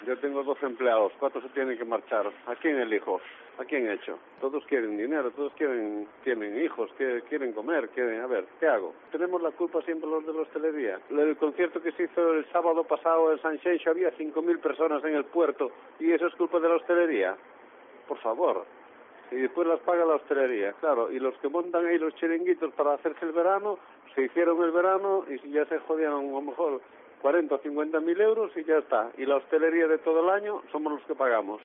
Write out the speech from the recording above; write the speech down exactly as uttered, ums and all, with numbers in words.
Yo tengo dos empleados, cuatro se tienen que marchar. ¿A quién elijo? ¿A quién echo? Todos quieren dinero, todos quieren, tienen hijos, que, quieren comer, quieren... A ver, ¿qué hago? Tenemos la culpa siempre los de la hostelería. El concierto que se hizo el sábado pasado en Sanxenxo había cinco mil personas en el puerto y eso es culpa de la hostelería. Por favor. Y después las paga la hostelería, claro. Y los que montan ahí los chiringuitos para hacerse el verano, se hicieron el verano y ya se jodieron a lo mejor cuarenta o cincuenta mil euros y ya está. Y la hostelería de todo el año somos los que pagamos.